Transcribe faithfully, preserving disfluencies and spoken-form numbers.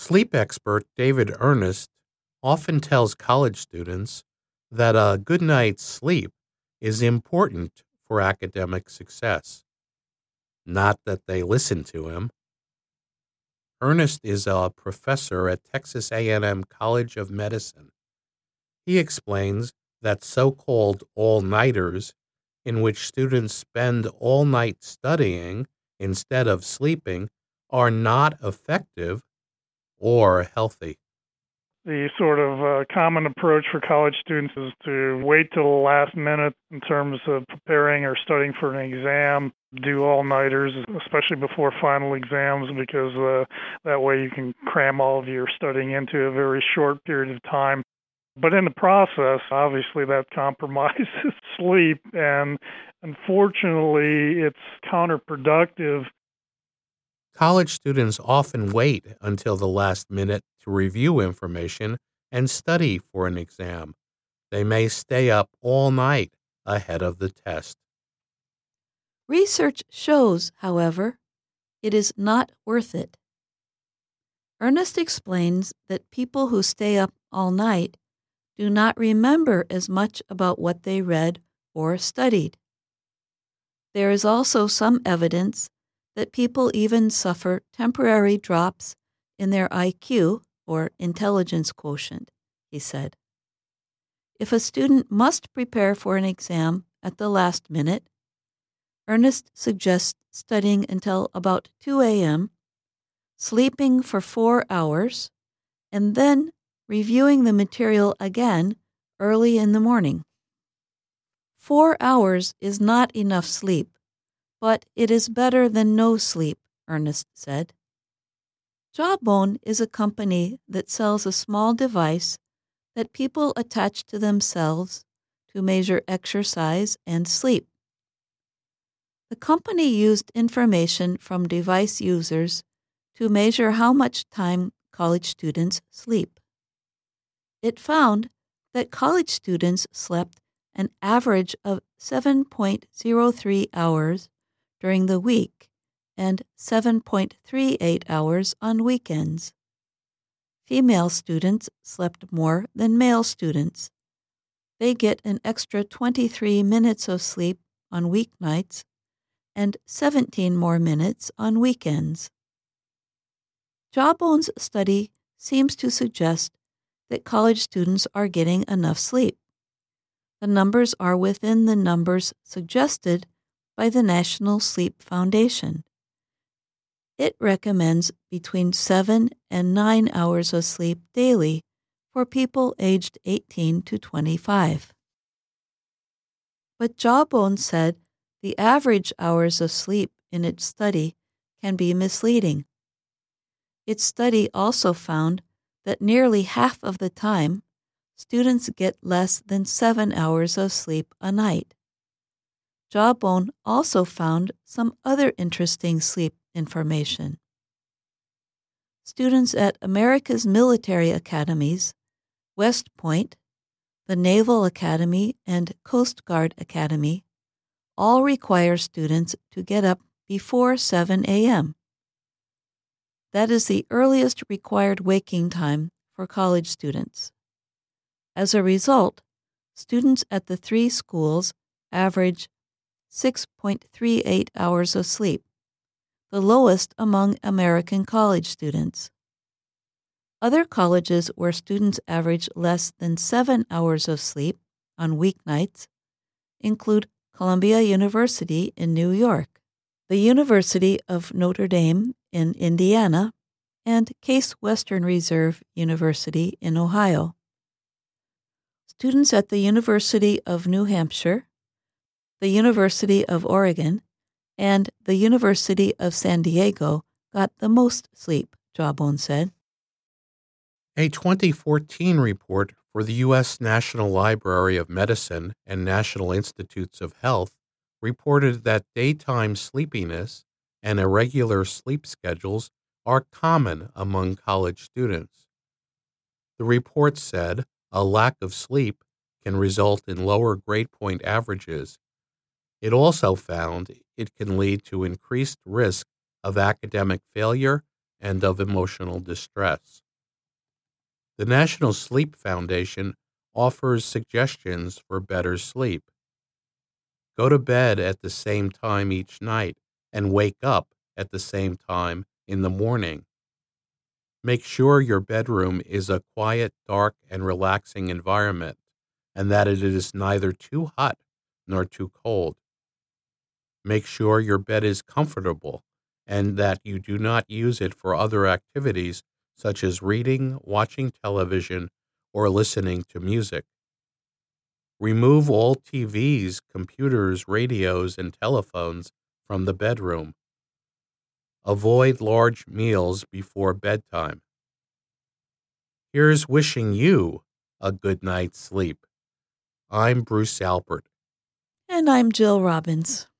Sleep expert David Ernest often tells college students that a good night's sleep is important for academic success. Not that they listen to him. Ernest is a professor at Texas A and M College of Medicine. He explains that so-called all-nighters, in which students spend all night studying instead of sleeping, are not effective or healthy. The sort of uh, common approach for college students is to wait till the last minute in terms of preparing or studying for an exam, do all-nighters, especially before final exams, because uh, that way you can cram all of your studying into a very short period of time. But in the process, obviously that compromises sleep, and unfortunately it's counterproductive. College students often wait until the last minute to review information and study for an exam. They may stay up all night ahead of the test. Research shows, however, it is not worth it. Ernest explains that people who stay up all night do not remember as much about what they read or studied. There is also some evidence that people even suffer temporary drops in their I Q, or intelligence quotient, he said. If a student must prepare for an exam at the last minute, Ernest suggests studying until about two a.m., sleeping for four hours, and then reviewing the material again early in the morning. Four hours is not enough sleep, but it is better than no sleep, Ernest said. Jawbone is a company that sells a small device that people attach to themselves to measure exercise and sleep. The company used information from device users to measure how much time college students sleep. It found that college students slept an average of seven point zero three hours during the week and seven point three eight hours on weekends. Female students slept more than male students. They get an extra twenty-three minutes of sleep on weeknights and seventeen more minutes on weekends. Jawbone's study seems to suggest that college students are getting enough sleep. The numbers are within the numbers suggested by the National Sleep Foundation. It recommends between seven and nine hours of sleep daily for people aged eighteen to twenty-five. But Jawbone said the average hours of sleep in its study can be misleading. Its study also found that nearly half of the time, students get less than seven hours of sleep a night. Jawbone also found some other interesting sleep information. Students at America's military academies, West Point, the Naval Academy, and Coast Guard Academy, all require students to get up before seven a.m. That is the earliest required waking time for college students. As a result, students at the three schools average six point three eight hours of sleep, the lowest among American college students. Other colleges where students average less than seven hours of sleep on weeknights include Columbia University in New York, the University of Notre Dame in Indiana, and Case Western Reserve University in Ohio. Students at the University of New Hampshire, the University of Oregon, and the University of San Diego got the most sleep, Jawbone said. A twenty fourteen report for the U S National Library of Medicine and National Institutes of Health reported that daytime sleepiness and irregular sleep schedules are common among college students. The report said a lack of sleep can result in lower grade point averages. It also found it can lead to increased risk of academic failure and of emotional distress. The National Sleep Foundation offers suggestions for better sleep. Go to bed at the same time each night and wake up at the same time in the morning. Make sure your bedroom is a quiet, dark, and relaxing environment, and that it is neither too hot nor too cold. Make sure your bed is comfortable and that you do not use it for other activities such as reading, watching television, or listening to music. Remove all T Vs, computers, radios, and telephones from the bedroom. Avoid large meals before bedtime. Here's wishing you a good night's sleep. I'm Bruce Alpert. And I'm Jill Robbins.